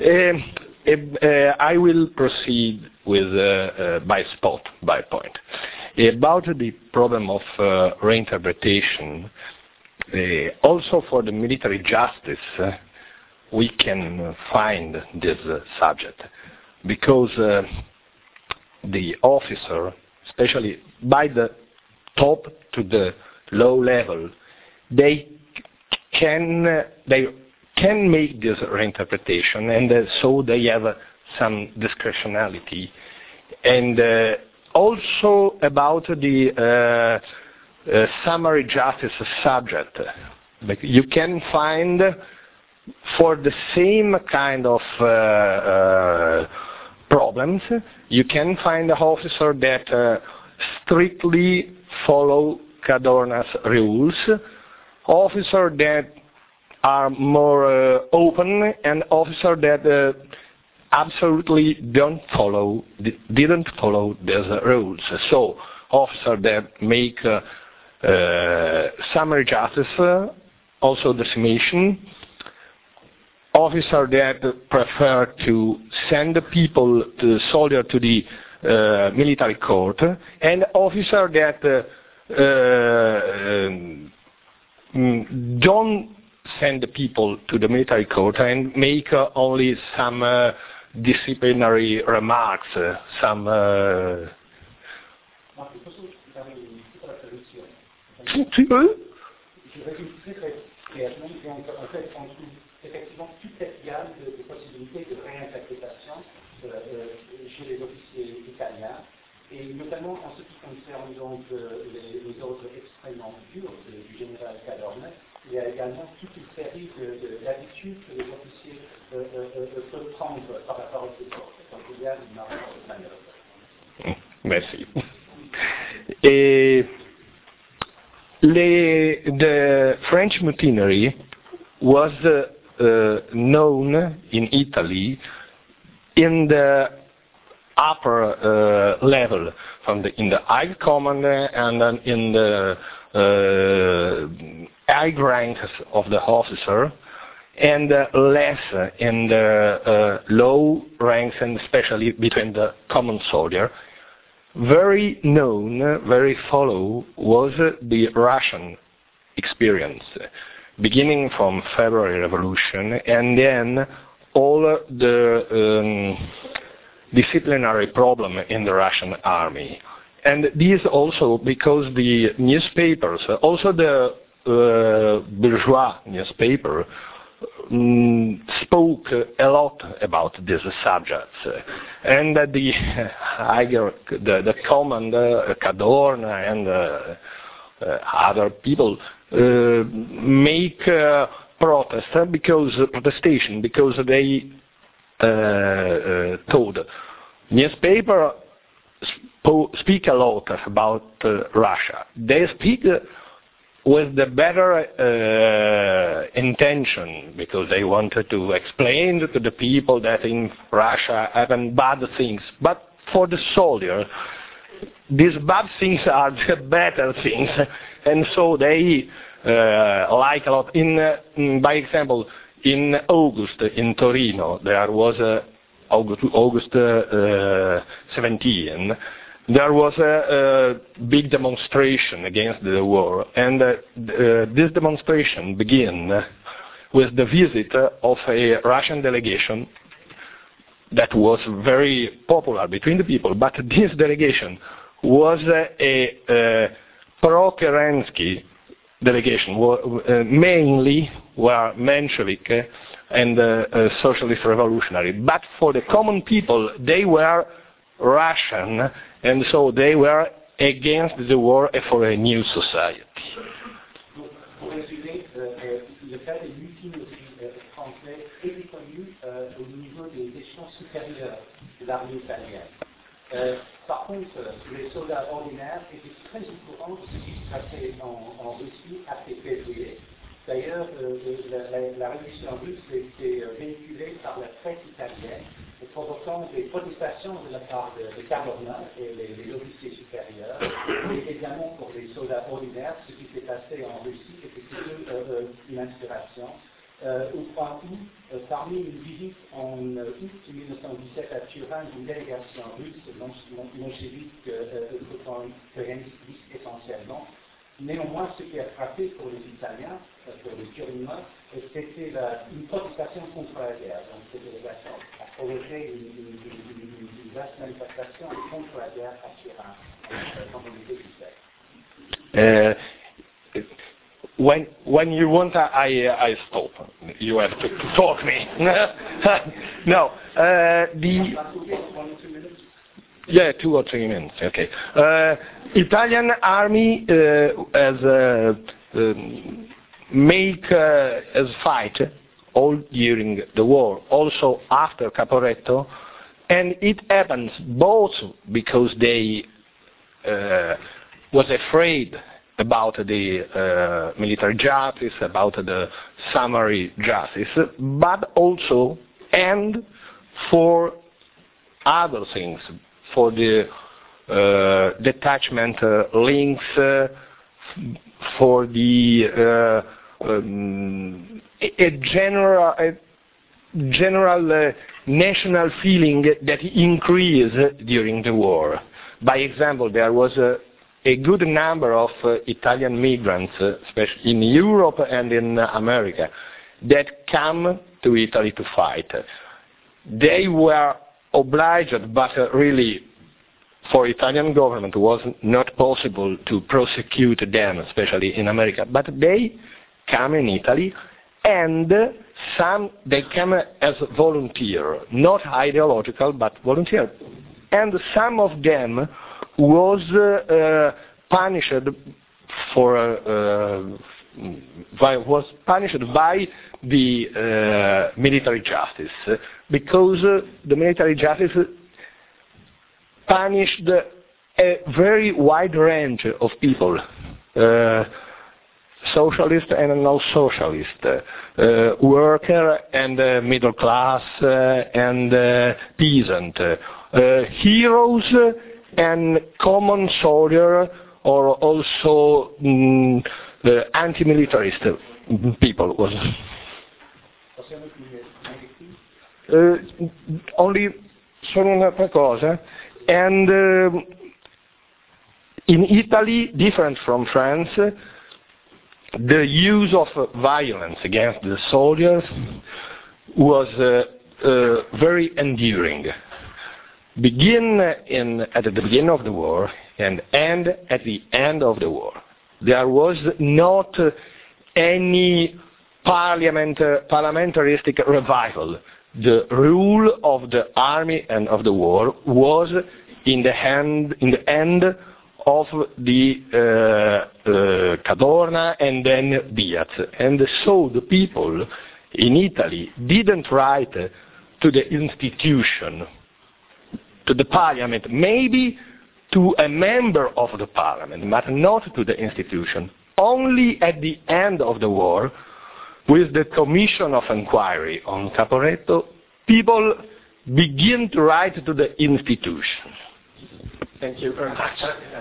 I will proceed with by point. About the problem of reinterpretation, also for the military justice, we can find this subject, because the officer, especially by the top to the low level, they can make this reinterpretation, and so they have some discretionality. And also about the summary justice subject, you can find for the same kind of problems, you can find an officer that strictly follow Cadorna's rules, officer that are more open, and officer that absolutely didn't follow these rules. So, officer that make summary justice, also decimation, officer that prefer to send the people, the soldier, to the military court, and officer that don't send the people to the military court and make only some disciplinary remarks, some. Effectivement toute cette gamme de possibilités de réinterprétation chez les officiers italiens, et notamment en ce qui concerne donc les ordres extrêmement durs du général Cadorna, il y a également toute une série d'habitudes que les officiers peuvent prendre par rapport à ces ordres. Donc il y a une marge de manœuvre. Merci. The French mutinery was known in Italy in the upper level, in the high command and then in the high ranks of the officer, and less in the low ranks, and especially between the common soldier. Very known, very follow was the Russian experience, beginning from February Revolution, and then all the disciplinary problem in the Russian army. And this also because the newspapers, also the bourgeois newspaper, spoke a lot about these subjects, and the command, Cadorna and other people make protestation because they told newspaper speak a lot about Russia. They speak with the better intention, because they wanted to explain to the people that in Russia happen bad things. But for the soldier, these bad things are the better things, and so they like a lot. By example, in August in Torino, there was August 17. There was a big demonstration against the war, and this demonstration began with the visit of a Russian delegation that was very popular between the people, but this delegation was a pro-Kerensky delegation, mainly were Menshevik and socialist revolutionary, but for the common people they were Russian, and so they were against the war for a new society. Pour résumer, le cas des mutineries françaises est reconnu au niveau des échelons supérieurs de l'armée italienne. Par contre, les soldats ordinaires étaient très au courant de ce qui se passait en Russie après février. D'ailleurs, la révolution russe a été véhiculée par la presse italienne, provoquant des protestations de la part de Cadorna et les officiers supérieurs, et également pour les soldats ordinaires, ce qui s'est passé en Russie était plutôt une inspiration. au 3 août, parmi une visite en août 1917 à Turin d'une délégation russe, bolchevique, essentiellement. Néanmoins, ce qui a frappé pour les Italiens, pour les Turinois, c'était une protestation contre la guerre. Donc, cette délégation a provoqué une vaste manifestation contre la guerre à Turin, pendant l'été du siècle. When you want, I stop. You have to talk me. No, yeah, 2 or 3 minutes. Okay. Italian army has fight all during the war, also after Caporetto, and it happens both because they was afraid about the military justice, about the summary justice, but also and for other things, for the detachment links, for the general national feeling that increased during the war. By example, there was a good number of Italian migrants, especially in Europe and in America, that come to Italy to fight. They were obliged, but really for Italian government was not possible to prosecute them, especially in America. But they come in Italy, and they come as volunteer, not ideological, but volunteer. And some of them was punished by the military justice, because the military justice punished a very wide range of people, socialist and non-socialist, worker and middle class and peasant, heroes and common soldier, or also anti-militarist people. Only solo un'altra cosa. And in Italy, different from France, the use of violence against the soldiers was very enduring. Begin at the beginning of the war and end at the end of the war. There was not any parliamentaristic revival. The rule of the army and of the war was in the end of the Cadorna and then Diaz. And so the people in Italy didn't write to the institution, to the parliament, maybe to a member of the parliament, but not to the institution. Only at the end of the war, with the commission of inquiry on Caporetto, people begin to write to the institution. Thank you very much.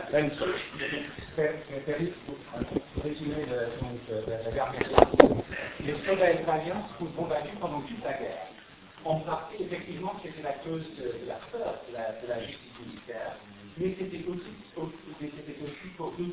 Les soldats italiens se trouvent combattus pendant toute la guerre. En partie, effectivement, c'était la cause de la peur de la justice militaire, mais c'était aussi pour une